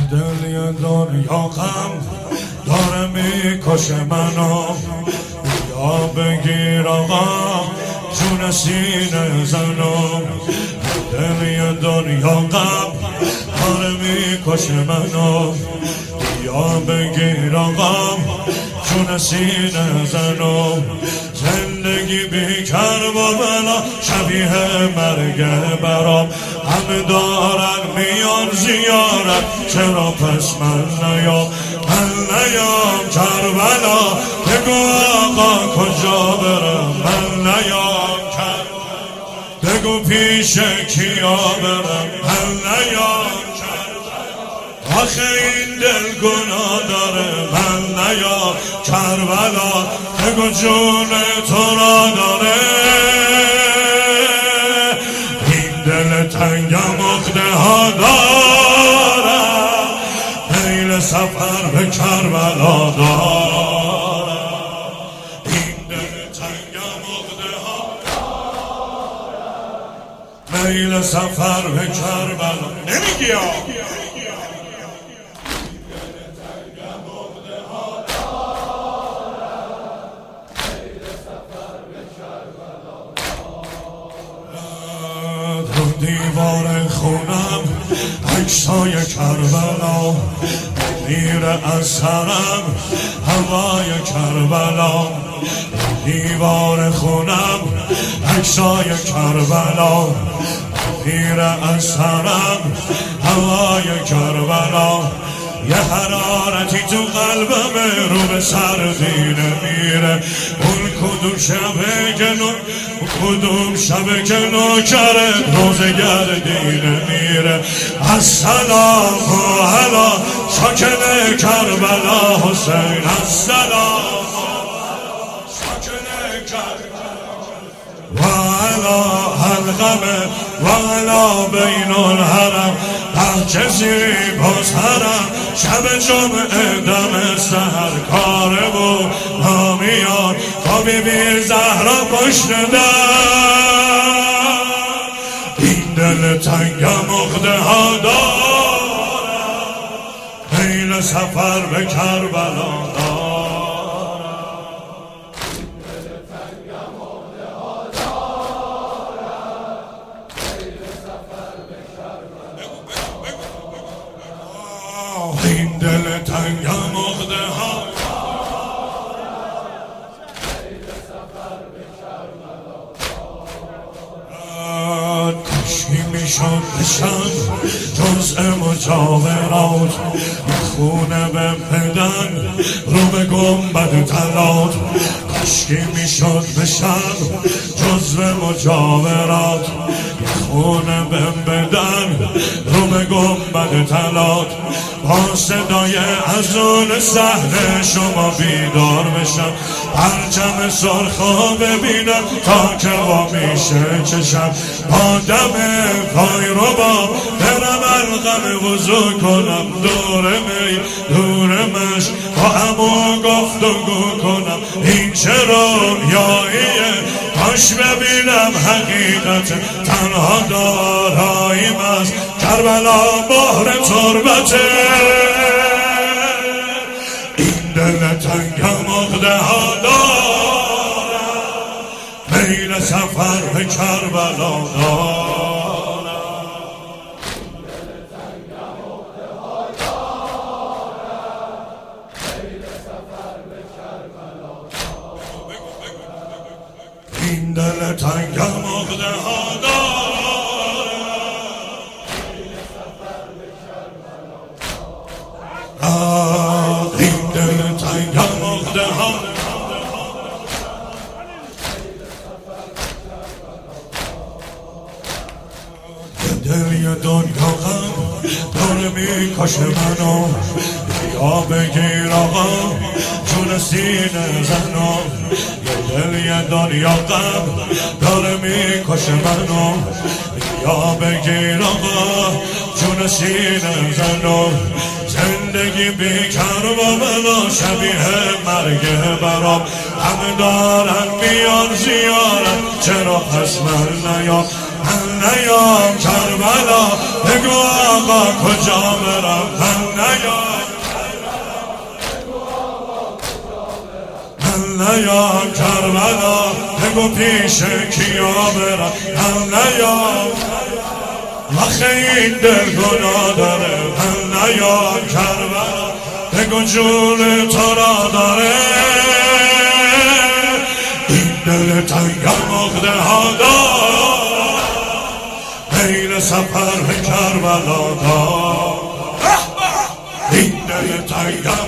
دل دنیا غم داره میکشه منو، یا بگیر آقا جون سینه زنو. دل دنیا غم داره میکشه منو، یا بگیر آقا جون سینه زنو. زندگی بی کرب و بلا شبیه مرگ برام، همه دارن میان زیارت چرا پس من نیام؟ من نیام کربلا بگو آقا کجا برم؟ من نیام کربلا بگو پیش کیا برم؟ من نیام کربلا آخه این دل گناه داره. من نیام کربلا بگو جون تو را داره. این دل تنگم عقده ها دارم، میل سفر به کربلا دارم. این دل تنگم عقده ها دارم، میل سفر به کربلا. نمیگی دیوار خونم عکسای کربلا، میره از سرم هوای کربلا. دیوار خونم عکسای کربلا، میره از سرم هوای کربلا. یه حرارتی تو قلبم رو به سردی نمیره. اون کدوم شبه که نوکره روزگردی نمیره. السلام علی ساکن کربلا حسین، السلام ساکن کربلا و علی حلقمه و علی بین الحرم. کسی باز هرم شب جمعه دم سهر کاره و نامیان تا بی زهرا پشت در. این دل تنگم عقده ها دارم، میل سفر به کربلا دارم. این دل تنگم عقده ها کشکی میشد بشم جزء مجاورات، خونه به پدن رو به گنبد طلات. کشکی میشد بشم جزء مجاورات، خونه به بدن رو به گنبد طلات. با صدای ازون صحنه شما بیدار بشم، پرچم سرخا ببینم تا که وا میشه چشم. با دم پای رو با برم الغم وضو کنم، دور می دور مش با همون گفتگو کنم. این چه رویاییه کاش ببینم حقیقت، تنها داراییم از کربلا بحر تربته. این دل تنگم عقده ها دارم، میل سفر به کربلا دارم. این دل تنگم عقده ها دارم، این دل تنگم عقده ها. دل دنیا غم داره میکشه منو، یا بگیر آقا جون سینه زنو. دل دنیا غم داره میکشه منو، یا بگیر آقا جون سینه زنو. زندگی بی کرب و بلا شبیه مرگ برام، همه دارن میان زیارت چرا پس من نیام؟ من نیام کربلا بگو آقا کجا برم من نیام من نیام کربلا بگو پیش کیا برم من نیام وقت این دل گناه داره من نیام کربلا بگو جون تو را داره این دل تنگم مغده ها دار بین سفر به کربلا دار این دل تنگم